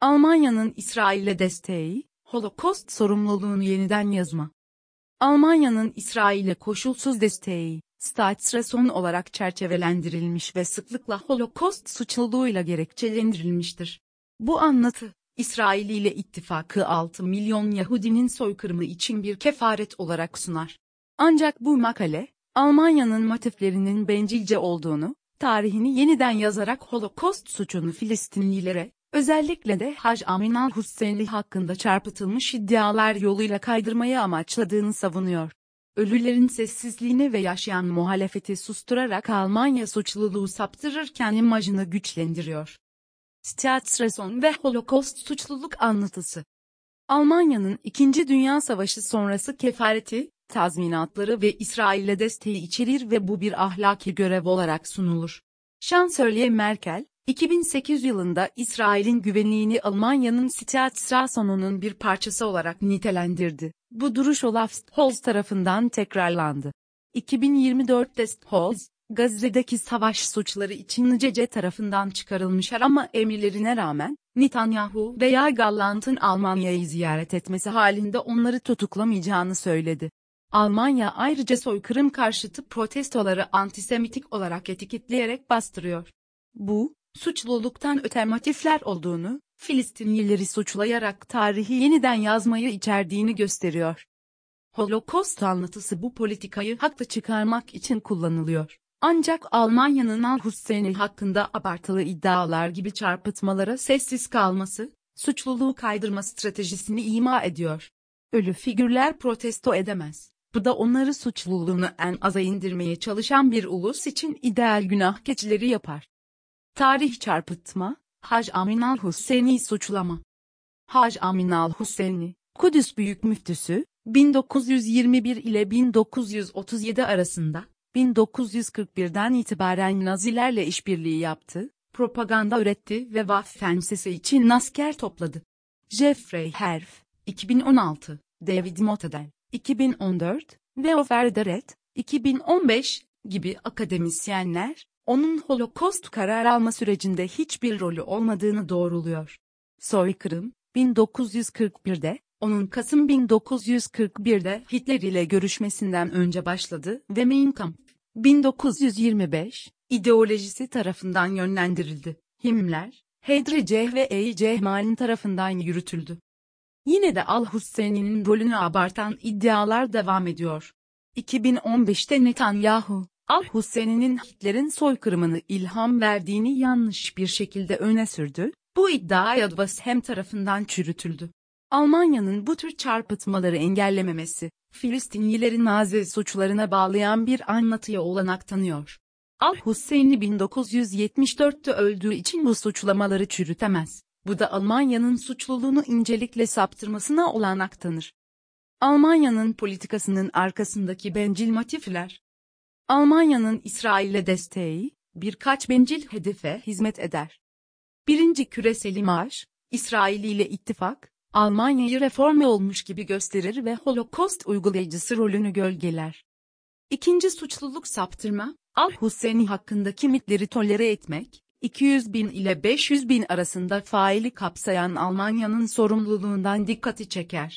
Almanya'nın İsrail'e desteği, Holocaust sorumluluğunu yeniden yazma. Almanya'nın İsrail'e koşulsuz desteği, Staatsräson olarak çerçevelendirilmiş ve sıklıkla Holocaust suçluluğuyla gerekçelendirilmiştir. Bu anlatı, İsrail ile ittifakı 6 milyon Yahudinin soykırımı için bir kefaret olarak sunar. Ancak bu makale, Almanya'nın motiflerinin bencilce olduğunu, tarihini yeniden yazarak Holocaust suçunu Filistinlilere, özellikle de Haj Amin al-Husseini hakkında çarpıtılmış iddialar yoluyla kaydırmayı amaçladığını savunuyor. Ölülerin sessizliğini ve yaşayan muhalefeti susturarak Almanya suçluluğu saptırırken imajını güçlendiriyor. Staatsräson ve Holocaust suçluluk anlatısı. Almanya'nın 2. Dünya Savaşı sonrası kefareti, tazminatları ve İsrail'e desteği içerir ve bu bir ahlaki görev olarak sunulur. Şansölye Merkel, 2008 yılında İsrail'in güvenliğini Almanya'nın Staatsräson'unun bir parçası olarak nitelendirdi. Bu duruş Olaf Scholz tarafından tekrarlandı. 2024'te Scholz, Gazze'deki savaş suçları için NCC tarafından çıkarılmışlar ama emirlerine rağmen, Netanyahu veya Gallant'ın Almanya'yı ziyaret etmesi halinde onları tutuklamayacağını söyledi. Almanya ayrıca soykırım karşıtı protestoları antisemitik olarak etiketleyerek bastırıyor. Bu, suçluluktan öte motifler olduğunu, Filistinlileri suçlayarak tarihi yeniden yazmayı içerdiğini gösteriyor. Holocaust anlatısı bu politikayı haklı çıkarmak için kullanılıyor. Ancak Almanya'nın al-Husseini hakkında abartılı iddialar gibi çarpıtmalara sessiz kalması, suçluluğu kaydırma stratejisini ima ediyor. Ölü figürler protesto edemez. Bu da onları suçluluğunu en aza indirmeye çalışan bir ulus için ideal günah keçileri yapar. Tarih çarpıtma, Haj Amin al-Husseini suçlama. Haj Amin al-Husseini, Kudüs Büyük Müftüsü, 1921 ile 1937 arasında, 1941'den itibaren Nazilerle işbirliği yaptı, propaganda üretti ve Waffen sesi için asker topladı. Jeffrey Herf, 2016, David Motadel, 2014 ve Ofer Deret, 2015 gibi akademisyenler, onun Holocaust karar alma sürecinde hiçbir rolü olmadığını doğruluyor. Soykırım, 1941'de, onun Kasım 1941'de Hitler ile görüşmesinden önce başladı ve Mein Kampf, 1925, ideolojisi tarafından yönlendirildi. Himmler, Heydrich ve Eichmann tarafından yürütüldü. Yine de al-Husseini'nin rolünü abartan iddialar devam ediyor. 2015'te Netanyahu, al-Husseini'nin Hitler'in soykırımını ilham verdiğini yanlış bir şekilde öne sürdü, bu iddia Yadvashem tarafından çürütüldü. Almanya'nın bu tür çarpıtmaları engellememesi, Filistinlilerin Nazi suçlarına bağlayan bir anlatıya olanak tanıyor. Al-Husseini 1974'te öldüğü için bu suçlamaları çürütemez. Bu da Almanya'nın suçluluğunu incelikle saptırmasına olanak tanır. Almanya'nın politikasının arkasındaki bencil motifler. Almanya'nın İsrail'e desteği, birkaç bencil hedefe hizmet eder. Birinci küresel imaj, İsrail ile ittifak, Almanya'yı reforme olmuş gibi gösterir ve Holocaust uygulayıcısı rolünü gölgeler. İkinci suçluluk saptırma, al-Husseini hakkındaki mitleri tolere etmek, 200.000 ile 500.000 arasında faili kapsayan Almanya'nın sorumluluğundan dikkati çeker.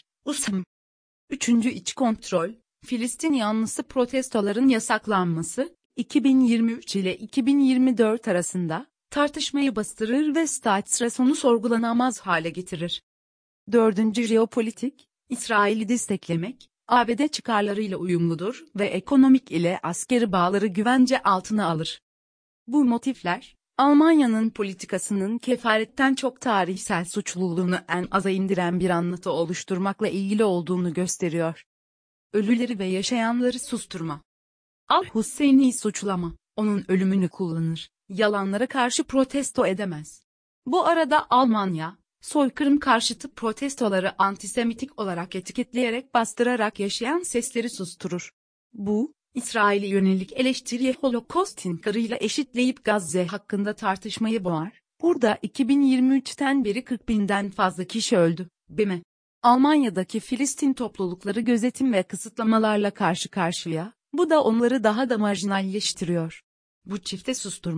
Üçüncü iç kontrol, Filistin yanlısı protestoların yasaklanması, 2023 ile 2024 arasında, tartışmayı bastırır ve Staatsräson'u sorgulanamaz hale getirir. Dördüncü jeopolitik, İsrail'i desteklemek, ABD çıkarlarıyla uyumludur ve ekonomik ile askeri bağları güvence altına alır. Bu motifler, Almanya'nın politikasının kefaretten çok tarihsel suçluluğunu en aza indiren bir anlatı oluşturmakla ilgili olduğunu gösteriyor. Ölüleri ve yaşayanları susturma. Al-Husseini'yi suçlama, onun ölümünü kullanır, yalanlara karşı protesto edemez. Bu arada Almanya, soykırım karşıtı protestoları antisemitik olarak etiketleyerek bastırarak yaşayan sesleri susturur. Bu, İsrail'e yönelik eleştiriyi Holocaust inkarıyla eşitleyip Gazze hakkında tartışmayı boğar. Burada 2023'ten beri 40.000'den fazla kişi öldü. BM. Almanya'daki Filistin toplulukları gözetim ve kısıtlamalarla karşı karşıya, bu da onları daha da marjinalleştiriyor. Bu çifte susturma,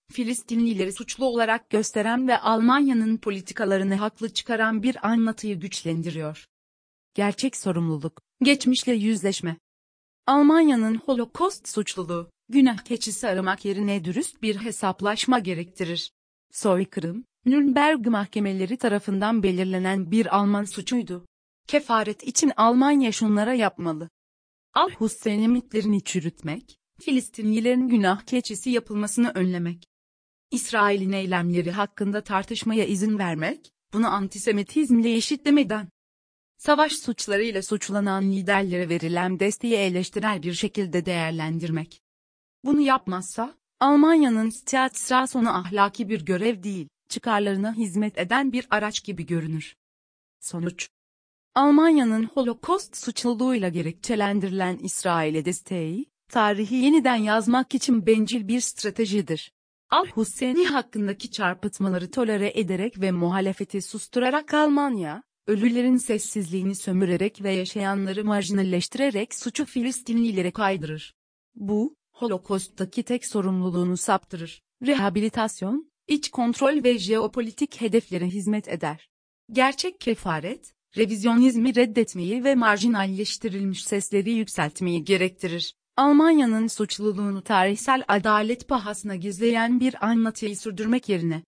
Filistinlileri suçlu olarak gösteren ve Almanya'nın politikalarını haklı çıkaran bir anlatıyı güçlendiriyor. Gerçek sorumluluk, geçmişle yüzleşme. Almanya'nın Holocaust suçluluğu, günah keçisi aramak yerine dürüst bir hesaplaşma gerektirir. Soykırım, Nürnberg mahkemeleri tarafından belirlenen bir Alman suçuydu. Kefaret için Almanya şunlara yapmalı. Al-Husseyn'i mitlerini çürütmek, Filistinlilerin günah keçisi yapılmasını önlemek. İsrail'in eylemleri hakkında tartışmaya izin vermek, bunu antisemitizmle eşitlemeden. Savaş suçlarıyla suçlanan liderlere verilen desteği eleştirel bir şekilde değerlendirmek. Bunu yapmazsa, Almanya'nın Staatsräsonu ahlaki bir görev değil, çıkarlarına hizmet eden bir araç gibi görünür. Sonuç: Almanya'nın Holocaust suçluluğuyla gerekçelendirilen İsrail'e desteği, tarihi yeniden yazmak için bencil bir stratejidir. Al-Husseini hakkındaki çarpıtmaları tolere ederek ve muhalefeti susturarak Almanya, ölülerin sessizliğini sömürerek ve yaşayanları marjinalleştirerek suçu Filistinlilere kaydırır. Bu, Holocaust'taki tek sorumluluğunu saptırır. Rehabilitasyon, iç kontrol ve jeopolitik hedeflere hizmet eder. Gerçek kefaret, revizyonizmi reddetmeyi ve marjinalleştirilmiş sesleri yükseltmeyi gerektirir. Almanya'nın suçluluğunu tarihsel adalet pahasına gizleyen bir anlatıyı sürdürmek yerine,